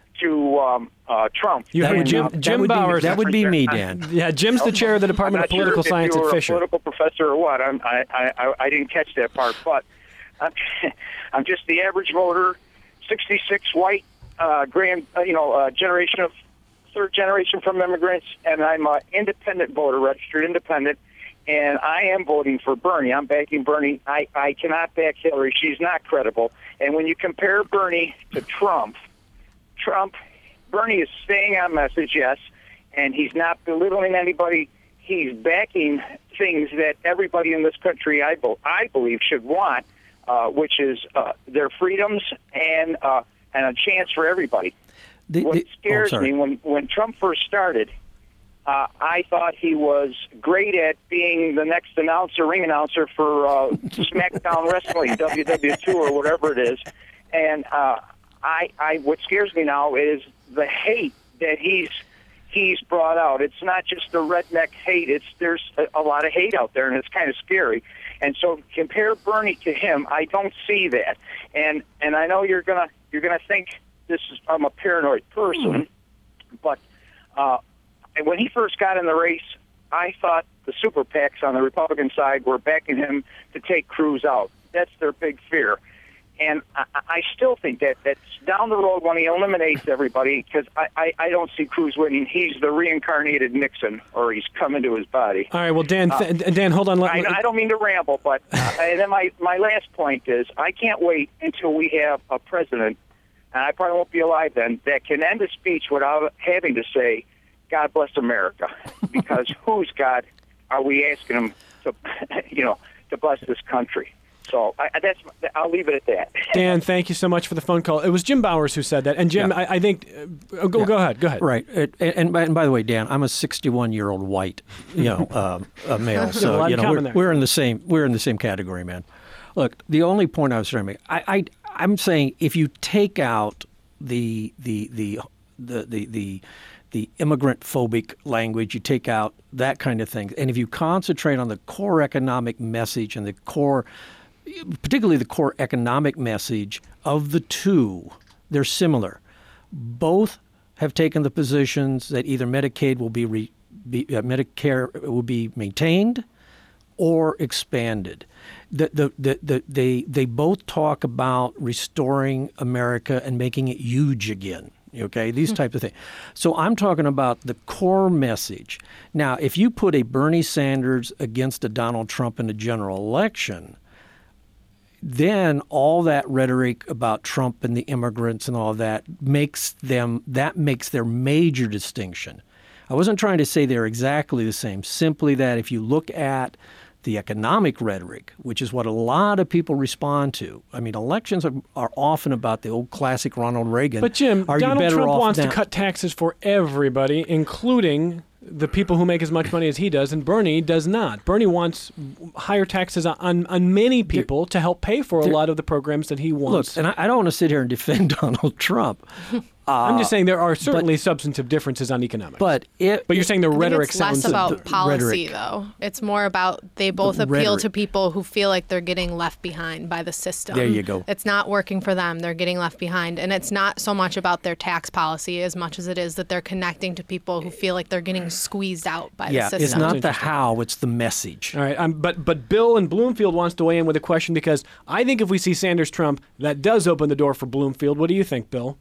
to um, uh, Trump. You heard would Jim, be- that Jim would be- Bowers. that would be me, Dan. Yeah, Jim's the chair of the Department of I'm not Political sure Science if you at were Fisher. a political professor or what. I'm, I, I, I didn't catch that part, but I'm, I'm just the average voter, sixty-six white, uh, grand, uh, you know, uh, generation of third generation from immigrants, and I'm an independent voter, registered independent, and I am voting for Bernie. I'm backing Bernie. I, I cannot back Hillary. She's not credible. And when you compare Bernie to Trump, Trump, Bernie is staying on message, yes, and he's not belittling anybody. He's backing things that everybody in this country, I, be, I believe, should want, uh, which is uh, their freedoms and uh, and a chance for everybody. The, what the, scares oh, me, when, when Trump first started, uh, I thought he was great at being the next announcer, ring announcer for uh, SmackDown Wrestling, W W two or whatever it is. And uh, I, I, what scares me now is the hate that he's he's brought out. It's not just the redneck hate. It's there's a, a lot of hate out there, and it's kind of scary. And so compare Bernie to him. I don't see that. And and I know you're gonna you're gonna think this is I'm a paranoid person, but uh, when he first got in the race, I thought the super PACs on the Republican side were backing him to take Cruz out. That's their big fear. And I, I still think that that's down the road when he eliminates everybody, because I, I, I don't see Cruz winning. He's the reincarnated Nixon, or he's coming to his body. All right, well, Dan, th- Uh, Dan, hold on. Let, I, I don't mean to ramble, but uh, and then my, my last point is I can't wait until we have a president, and I probably won't be alive then, that can end a speech without having to say, God bless America, because whose God are we asking him to, you know, to bless this country? So I, that's I'll leave it at that. Dan, thank you so much for the phone call. It was Jim Bowers who said that. And Jim, Yeah. I, I think, uh, go, Yeah. go ahead, go ahead. Right, and, and, by, and by the way, Dan, I'm a sixty-one-year-old white, you know, um, a male. a So lot you in know, common we're, there. we're in the same we're in the same category, man. Look, the only point I was trying to make, I, I I'm saying if you take out the the the the the the, the immigrant phobic language, you take out that kind of thing, and if you concentrate on the core economic message and the core, particularly the core economic message of the two, they're similar. Both have taken the positions that either Medicaid will be, re, be uh, Medicare will be maintained or expanded. The, the, the, the, they, they both talk about restoring America and making it huge again. Okay, these types of things. So I'm talking about the core message. Now, if you put a Bernie Sanders against a Donald Trump in a general election, then all that rhetoric about Trump and the immigrants and all that makes them, that makes their major distinction. I wasn't trying to say they're exactly the same, simply that if you look at the economic rhetoric, which is what a lot of people respond to. I mean, elections are, are often about the old classic Ronald Reagan. But Jim, Are you Donald better Trump off wants now? to cut taxes for everybody, including the people who make as much money as he does, and Bernie does not. Bernie wants higher taxes on, on many people to help pay for a lot of the programs that he wants. Look, and I, I don't want to sit here and defend Donald Trump. Uh, I'm just saying there are certainly but, substantive differences on economics. But it, but you're saying the I think rhetoric it's sounds less about the, policy, rhetoric. though. It's more about they both The appeal rhetoric. to people who feel like they're getting left behind by the system. There you go. It's not working for them. They're getting left behind. And it's not so much about their tax policy as much as it is that they're connecting to people who feel like they're getting squeezed out by yeah, the system. it's not the how, it's the message. All right, um, but but Bill in Bloomfield wants to weigh in with a question because I think if we see Sanders-Trump, that does open the door for Bloomfield. What do you think, Bill?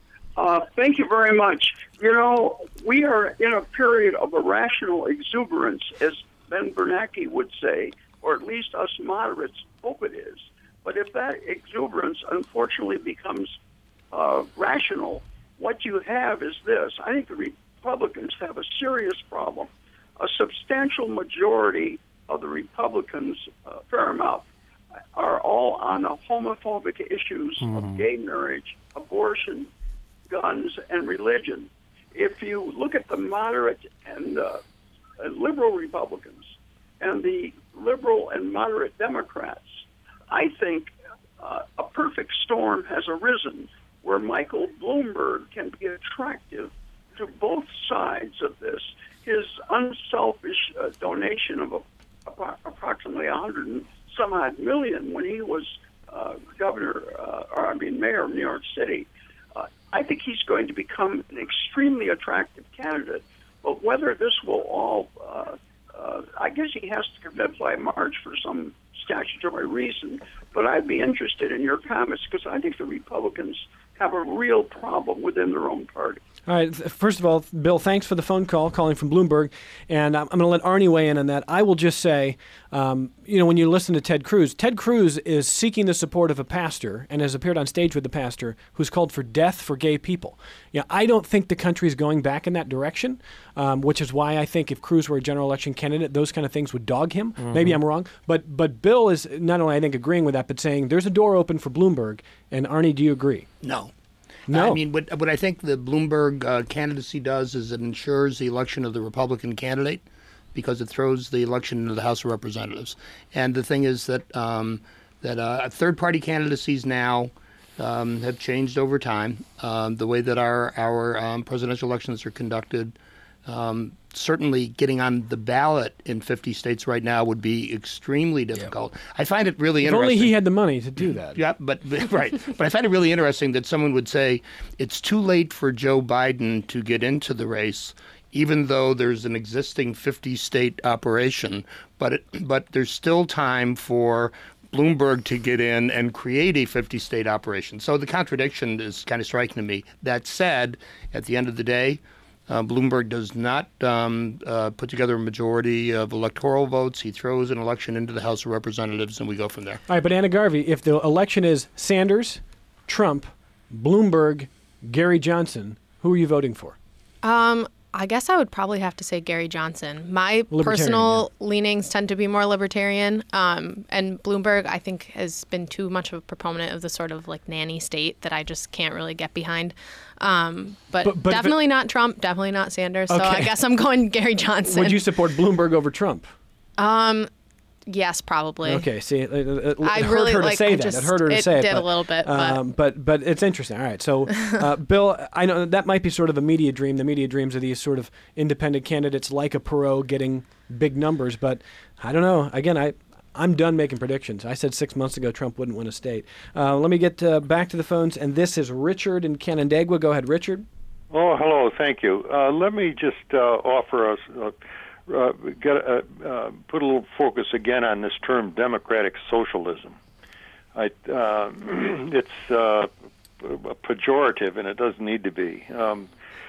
Uh, thank you very much. You know, we are in a period of irrational exuberance, as Ben Bernanke would say, or at least us moderates hope it is. But if that exuberance unfortunately becomes uh, rational, what you have is this. I think the Republicans have a serious problem. A substantial majority of the Republicans, uh, fair amount, are all on the homophobic issues mm-hmm. of gay marriage, abortion, guns, and religion. If you look at the moderate and uh, liberal Republicans and the liberal and moderate Democrats, I think uh, a perfect storm has arisen where Michael Bloomberg can be attractive to both sides of this. His unselfish uh, donation of a, a, approximately one hundred and some odd million when he was uh, governor, uh, or I mean mayor of New York City, uh, I think he's going to become an extremely attractive candidate. But whether this will all, uh, uh, I guess he has to commit by March for some statutory reason. But I'd be interested in your comments because I think the Republicans have a real problem within their own party. All right. First of all, Bill, thanks for the phone call, calling from Bloomberg. And I'm, I'm going to let Arnie weigh in on that. I will just say, um, you know, when you listen to Ted Cruz, Ted Cruz is seeking the support of a pastor and has appeared on stage with the pastor who's called for death for gay people. You know, I don't think the country is going back in that direction, um, which is why I think if Cruz were a general election candidate, those kind of things would dog him. Mm-hmm. Maybe I'm wrong. But, but Bill is not only, I think, agreeing with that, but saying there's a door open for Bloomberg. And Arnie, do you agree? No. No. I mean, what, what I think the Bloomberg uh, candidacy does is it ensures the election of the Republican candidate because it throws the election into the House of Representatives. And the thing is that um, that uh, third-party candidacies now um, have changed over time. Um, the way that our, our um, presidential elections are conducted, um, certainly getting on the ballot in fifty states right now would be extremely difficult. Yeah. I find it really if interesting. If only he had the money to do that. Yeah, but, but right. But I find it really interesting that someone would say it's too late for Joe Biden to get into the race, even though there's an existing fifty-state operation. But it, but there's still time for Bloomberg to get in and create a fifty-state operation. So the contradiction is kind of striking to me. That said, at the end of the day, Uh, Bloomberg does not um, uh, put together a majority of electoral votes. He throws an election into the House of Representatives, and we go from there. All right, but Anna Garvey, if the election is Sanders, Trump, Bloomberg, Gary Johnson, who are you voting for? Um, I guess I would probably have to say Gary Johnson. My personal yeah. leanings tend to be more libertarian, um, and Bloomberg, I think, has been too much of a proponent of the sort of like nanny state that I just can't really get behind. Um, but, but, but definitely it, not Trump, definitely not Sanders. Okay. So I guess I'm going Gary Johnson. Would you support Bloomberg over Trump? Um, yes, probably. Okay, see, it, it, it I hurt really, her to like, say I that. just, it hurt her to say it. It did but, a little bit, but. Um, but but it's interesting. All right, so uh, Bill, I know that might be sort of a media dream. The media dreams of these sort of independent candidates like a Perot getting big numbers, but I don't know. Again, I. I'm done making predictions. I said six months ago Trump wouldn't win a state. Uh, let me get uh, back to the phones, and this is Richard in Canandaigua. Go ahead, Richard. Oh, hello. Thank you. Uh, let me just uh, offer us, uh, uh, get, uh, uh, put a little focus again on this term democratic socialism. I, uh, it's uh, pejorative, and it doesn't need to be. Um,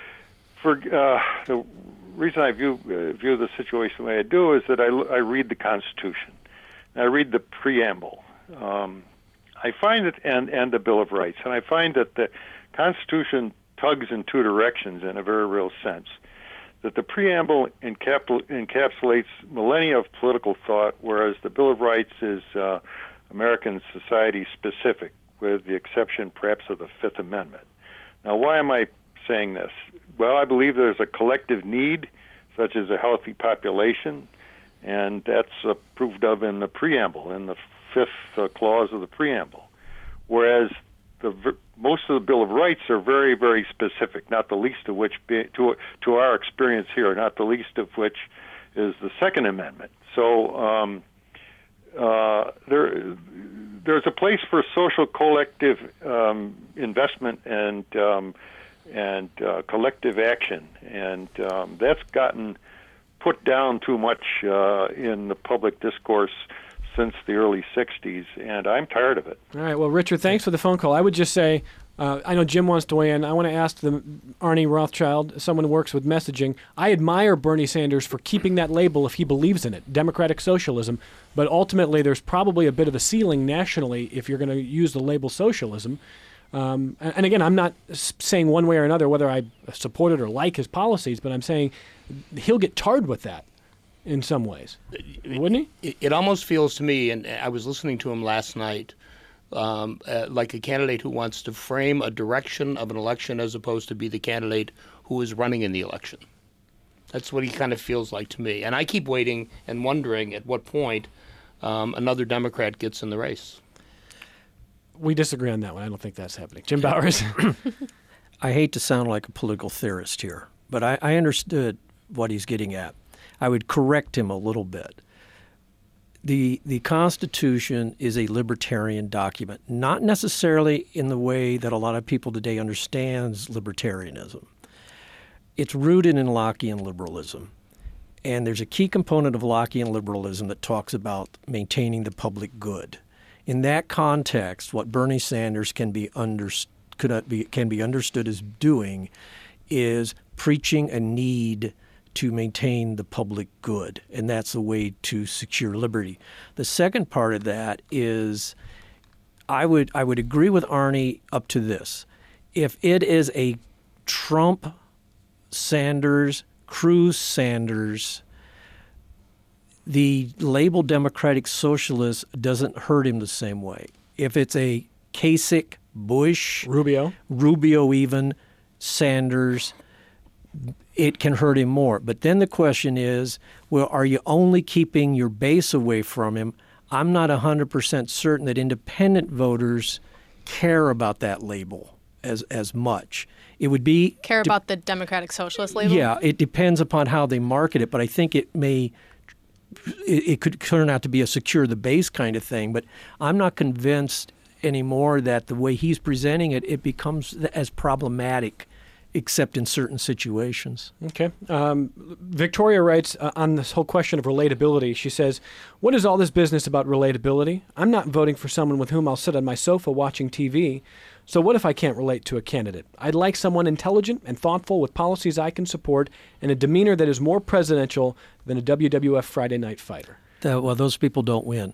for uh, the reason I view uh, view the situation the way I do is that I, I read the Constitution. I read the preamble. Um, I find it, and, and the Bill of Rights, and I find that the Constitution tugs in two directions in a very real sense. That the preamble encap- encapsulates millennia of political thought, whereas the Bill of Rights is uh, American society specific, with the exception perhaps of the Fifth Amendment. Now, why am I saying this? Well, I believe there's a collective need such as a healthy population, and that's approved of in the preamble, in the fifth uh, clause of the preamble. Whereas the most of the Bill of Rights are very, very specific, not the least of which, be, to to our experience here, not the least of which is the Second Amendment. So um, uh, there, there's a place for social collective um, investment and um, and uh, collective action, and um, that's gotten put down too much uh, in the public discourse since the early sixties, and I'm tired of it. All right. Well, Richard, thanks for the phone call. I would just say, uh, I know Jim wants to weigh in. I want to ask the Arnie Rothschild, someone who works with messaging. I admire Bernie Sanders for keeping that label if he believes in it, democratic socialism. But ultimately, there's probably a bit of a ceiling nationally if you're going to use the label socialism. Um, and, and again, I'm not saying one way or another whether I support it or like his policies, but I'm saying he'll get tarred with that in some ways, wouldn't he? It, it almost feels to me, and I was listening to him last night, um, uh, like a candidate who wants to frame a direction of an election as opposed to be the candidate who is running in the election. That's what he kind of feels like to me. And I keep waiting and wondering at what point um, another Democrat gets in the race. We disagree on that one. I don't think that's happening. Jim Bowers? I hate to sound like a political theorist here, but I, I understood what he's getting at. I would correct him a little bit. The the Constitution is a libertarian document, not necessarily in the way that a lot of people today understands libertarianism. It's rooted in Lockean liberalism. And there's a key component of Lockean liberalism that talks about maintaining the public good. In that context, what Bernie Sanders can be, under, could be, can be understood as doing is preaching a need to maintain the public good, and that's a way to secure liberty. The second part of that is I would I would agree with Arnie up to this. If it is a Trump, Sanders, Cruz Sanders, the label Democratic Socialist doesn't hurt him the same way. If it's a Kasich, Bush, Rubio, Rubio even, Sanders, it can hurt him more. But then the question is, well, are you only keeping your base away from him? I'm not one hundred percent certain that independent voters care about that label as as much. It would be... Care de- about the Democratic Socialist label? Yeah, it depends upon how they market it, but I think it may... It, it could turn out to be a secure the base kind of thing, but I'm not convinced anymore that the way he's presenting it, it becomes as problematic except in certain situations. Okay. Um, Victoria writes uh, on this whole question of relatability, she says, what is all this business about relatability? I'm not voting for someone with whom I'll sit on my sofa watching T V. So what if I can't relate to a candidate? I'd like someone intelligent and thoughtful with policies I can support and a demeanor that is more presidential than a W W F Friday night fighter. Uh, well, those people don't win.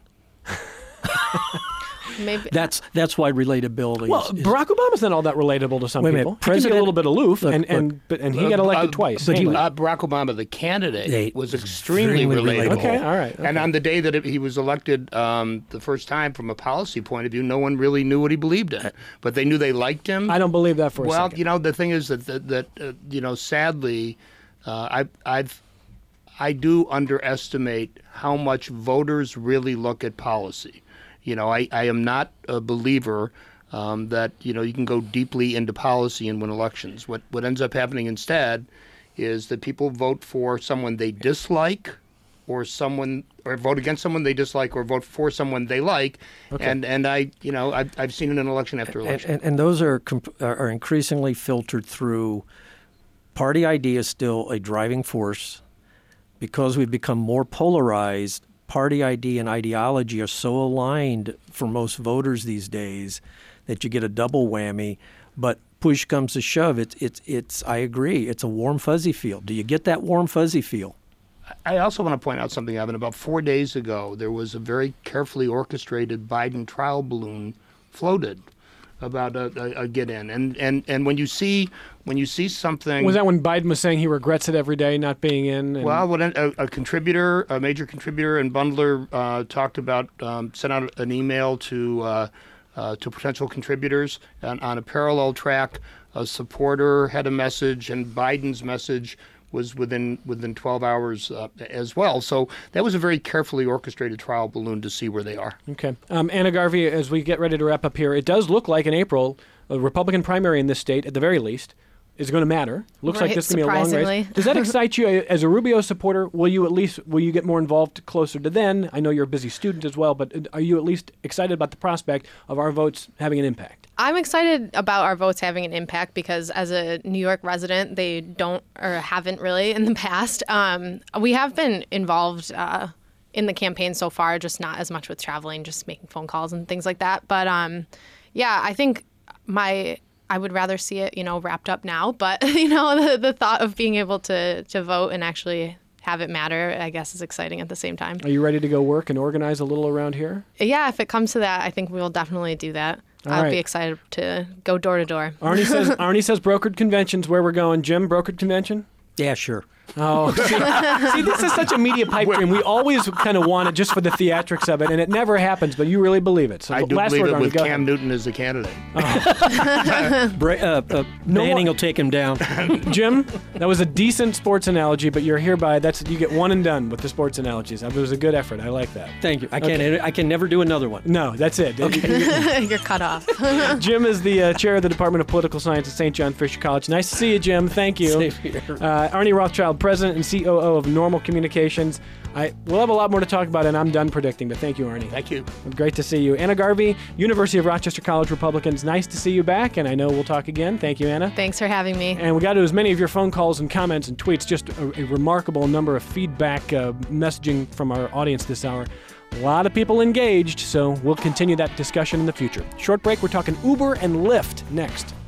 Maybe. That's that's why relatability. Well, is, is, Barack Obama's not all that relatable to some wait a people. minute, He can be a little bit aloof, look, and look, and but, and he got elected uh, twice. But he, Anyway. uh, Barack Obama, the candidate, They- was extremely relatable. relatable. Okay, all right. Okay. And on the day that it, he was elected um, the first time, from a policy point of view, no one really knew what he believed in. But they knew they liked him. I don't believe that for a well, second. you know, the thing is that that, that uh, you know, sadly, uh, I I've I do underestimate how much voters really look at policy. You know, I, I am not a believer um, that, you know, you can go deeply into policy and win elections. What what ends up happening instead is that people vote for someone they dislike, or someone, or vote against someone they dislike, or vote for someone they like. Okay. And and I, you know, I've, I've seen it in election after election. And, and, and those are comp- are increasingly filtered through party idea, still a driving force, because we've become more polarized. Party idea and ideology are so aligned for most voters these days that you get a double whammy. But push comes to shove, it's it's it's. I agree. It's a warm fuzzy feel. Do you get that warm fuzzy feel? I also want to point out something, Evan. About four days ago, there was a very carefully orchestrated Biden trial balloon floated about a, a, a get-in, and, and and when you see when you see something, was that when Biden was saying he regrets it every day not being in? And... Well, when a, a contributor, a major contributor, and bundler uh, talked about um, sent out an email to uh, uh, to potential contributors on, on a parallel track. A supporter had a message, and Biden's message was within within twelve hours uh, as well. So that was a very carefully orchestrated trial balloon to see where they are. Okay. Um, Anna Garvey, as we get ready to wrap up here, it does look like in April, a Republican primary in this state, at the very least, is going to matter. Looks Right, like this is going to be a long surprisingly. race. Does that excite you as a Rubio supporter? Will you at least will you get more involved closer to then? I know you're a busy student as well, but are you at least excited about the prospect of our votes having an impact? I'm excited about our votes having an impact because as a New York resident, they don't or haven't really in the past. Um, we have been involved uh, in the campaign so far, just not as much with traveling, just making phone calls and things like that. But um, yeah, I think my I would rather see it, you know, wrapped up now. But, you know, the, the thought of being able to, to vote and actually have it matter, I guess, is exciting at the same time. Are you ready to go work and organize a little around here? Yeah, if it comes to that, I think we'll definitely do that. All I'll right. be excited to go door to door. Arnie says Arnie says brokered convention's where we're going. Jim, brokered convention? Yeah, sure. Oh, see, see, this is such a media pipe dream. We always kind of want it just for the theatrics of it, and it never happens, but you really believe it. So I do last believe word, it Arnie, with go Cam ahead. Newton as the candidate. Bra- uh, uh, Manning will take him down. Jim, that was a decent sports analogy, but you're hereby, that's you get one and done with the sports analogies. It was a good effort. I like that. Thank you. I can't. Okay. I can never do another one. No, that's it. You're cut off. Jim is the uh, chair of the Department of Political Science at Saint John Fisher College. Nice to see you, Jim. Thank you. Same here. Uh, Arnie Rothschild, president and C O O of Normal Communications. I we'll have a lot more to talk about, and I'm done predicting. But thank you, Arnie. Thank you. Great to see you, Anna Garvey, University of Rochester College Republicans. Nice to see you back, and I know we'll talk again. Thank you, Anna. Thanks for having me. And we got to as many of your phone calls and comments and tweets. Just a, a remarkable number of feedback uh, messaging from our audience this hour. A lot of people engaged, so we'll continue that discussion in the future. Short break. We're talking Uber and Lyft next.